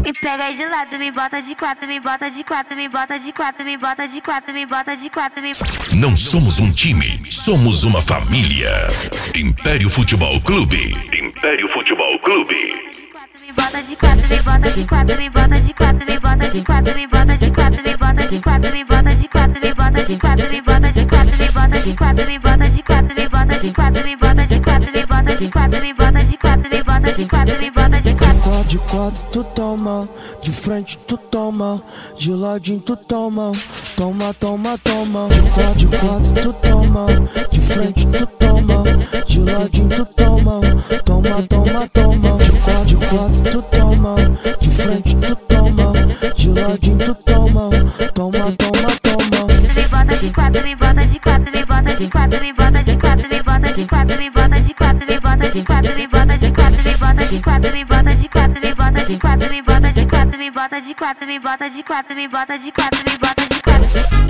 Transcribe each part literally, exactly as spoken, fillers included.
Me pega de lado, me bota de quatro, me bota de quatro, me bota de quatro, me bota de quatro, me bota de quatro, me... Não somos um time, somos uma família. Império Futebol Clube. Império Futebol Clube. Me bota de quatro, me bota de quatro, me bota de quatro, me bota de quatro, me bota de quatro, me bota de quatro, me bota de quatro, me bota de quatro, me bota de quatro, me bota de quatro, me bota de quatro, me bota de quatro, me bota de quatro, me bota de quatro, me bota de quatro, me bota de quatro, me bota de quatro. De quatro tu toma, de frente tu toma, de ladinho tu toma, toma, toma, toma. De quatro, de quatro tu toma, de frente tu toma, de ladinho tu toma, toma, toma, toma. De quatro, de quatro tu toma, de frente tu toma, de ladinho tu toma, toma, toma, toma. Me bota de quatro, me bota de quatro, me bota de quatro, me bota de quatro, me bota de quatro, me bota de quatro, me bota de quatro, me bota de quatro, me bota de quatro, me bota de quatro, me bota de quatro, me bota de quatro, me bota de quatro, me bota de quatro, me bota de quatro, me bota de quatro.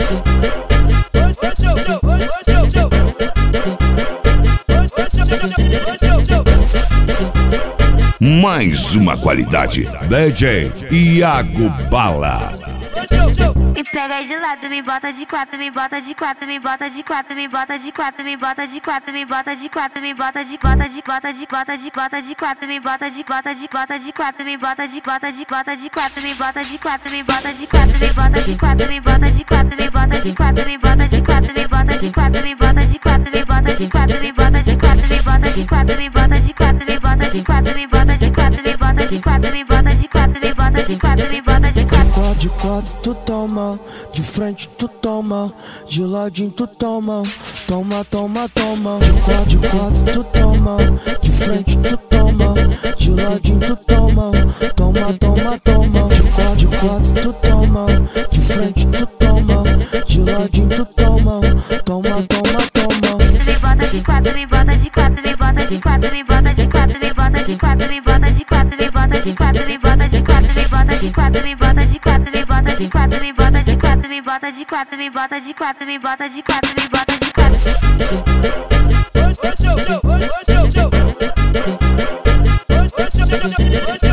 Mais uma qualidade. D J Iago Bala. Me pega de lado, me bota de quatro, me bota de quatro, me bota de quatro, me bota de quatro, me bota de quatro, me bota de quatro, me bota de bota de bota de bota de bota de quatro, me bota de bota de bota de quatro, me bota de bota de bota de quatro, me bota de quatro, me bota de quatro, me bota de quatro, me bota de quatro, me bota de quatro, me bota de quatro, me bota de quatro, me bota de quatro, me bota de quatro, me bota de quatro, me bota de quatro, me bota de quatro, me bota de quatro, me bota de quatro, me bota de quatro, me bota de quatro, me bota de quatro, me bota de quatro. De quatro tu toma, de frente tu toma, de ladinho tu toma, toma, toma, toma. De quatro, de quatro tu toma, de frente tu toma, de ladinho tu toma, toma, toma, toma. De quatro, de quatro tu toma, de frente tu toma, de ladinho tu toma, toma, toma, toma. Me bota de quatro, me bota de quatro, me bota de quatro, me bota de quatro, me bota de quatro, me bota de quatro, me bota de quatro, me bota de quatro, me bota de quatro, me bota de quatro, me bota de quatro, me bota de quatro, me bota de quatro, me bota de quatro, me bota de quatro, me bota de quatro. Show, show, show, show, show.